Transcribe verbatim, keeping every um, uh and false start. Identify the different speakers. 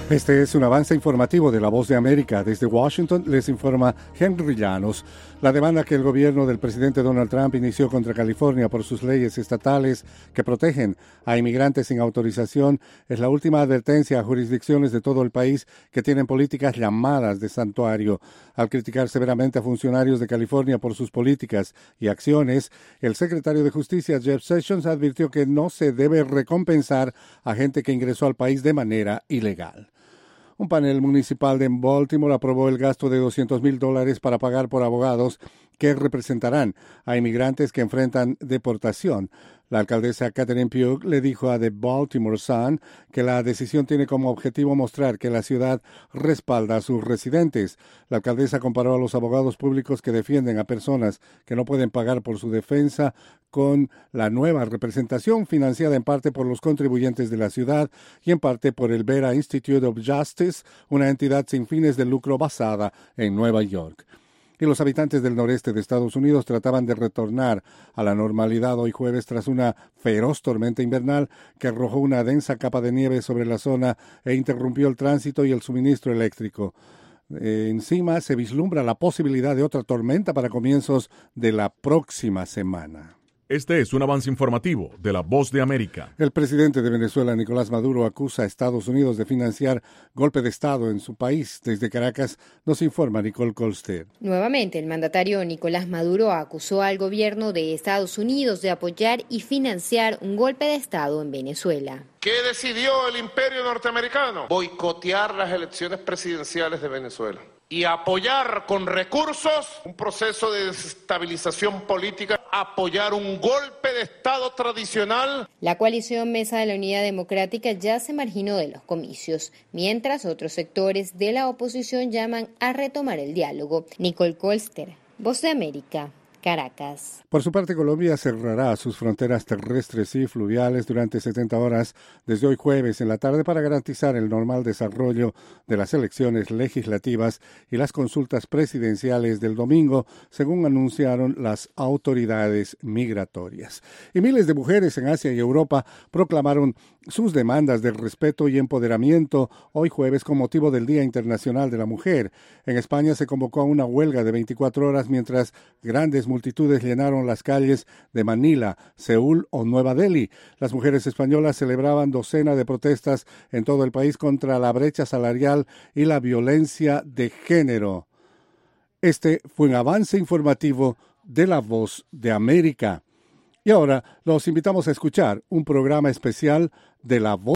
Speaker 1: Este es un avance informativo de La Voz de América. Desde Washington les informa Henry Llanos. La demanda que el gobierno del presidente Donald Trump inició contra California por sus leyes estatales que protegen a inmigrantes sin autorización es la última advertencia a jurisdicciones de todo el país que tienen políticas llamadas de santuario. Al criticar severamente a funcionarios de California por sus políticas y acciones, el secretario de Justicia Jeff Sessions advirtió que no se debe recompensar a gente que ingresó al país de manera ilegal. Un panel municipal de Baltimore aprobó el gasto de doscientos mil dólares para pagar por abogados que representarán a inmigrantes que enfrentan deportación. La alcaldesa Catherine Pugh le dijo a The Baltimore Sun que la decisión tiene como objetivo mostrar que la ciudad respalda a sus residentes. La alcaldesa comparó a los abogados públicos que defienden a personas que no pueden pagar por su defensa con la nueva representación financiada en parte por los contribuyentes de la ciudad y en parte por el Vera Institute of Justice, una entidad sin fines de lucro basada en Nueva York. Y los habitantes del noreste de Estados Unidos trataban de retornar a la normalidad hoy jueves tras una feroz tormenta invernal que arrojó una densa capa de nieve sobre la zona e interrumpió el tránsito y el suministro eléctrico. Eh, encima se vislumbra la posibilidad de otra tormenta para comienzos de la próxima semana.
Speaker 2: Este es un avance informativo de La Voz de América.
Speaker 1: El presidente de Venezuela, Nicolás Maduro, acusa a Estados Unidos de financiar golpe de Estado en su país. Desde Caracas nos informa Nicole Colster.
Speaker 3: Nuevamente, el mandatario Nicolás Maduro acusó al gobierno de Estados Unidos de apoyar y financiar un golpe de Estado en Venezuela.
Speaker 4: ¿Qué decidió el imperio norteamericano? Boicotear las elecciones presidenciales de Venezuela y apoyar con recursos un proceso de desestabilización política, apoyar un golpe de Estado tradicional.
Speaker 3: La coalición Mesa de la Unidad Democrática ya se marginó de los comicios, mientras otros sectores de la oposición llaman a retomar el diálogo. Nicole Colster, Voz de América, Caracas.
Speaker 1: Por su parte, Colombia cerrará sus fronteras terrestres y fluviales durante setenta horas desde hoy jueves en la tarde para garantizar el normal desarrollo de las elecciones legislativas y las consultas presidenciales del domingo, según anunciaron las autoridades migratorias. Y miles de mujeres en Asia y Europa proclamaron sus demandas de respeto y empoderamiento hoy jueves con motivo del Día Internacional de la Mujer. En España se convocó a una huelga de veinticuatro horas mientras grandes multitudes llenaron las calles de Manila, Seúl o Nueva Delhi. Las mujeres españolas celebraban docenas de protestas en todo el país contra la brecha salarial y la violencia de género. Este fue un avance informativo de La Voz de América. Y ahora los invitamos a escuchar un programa especial de La Voz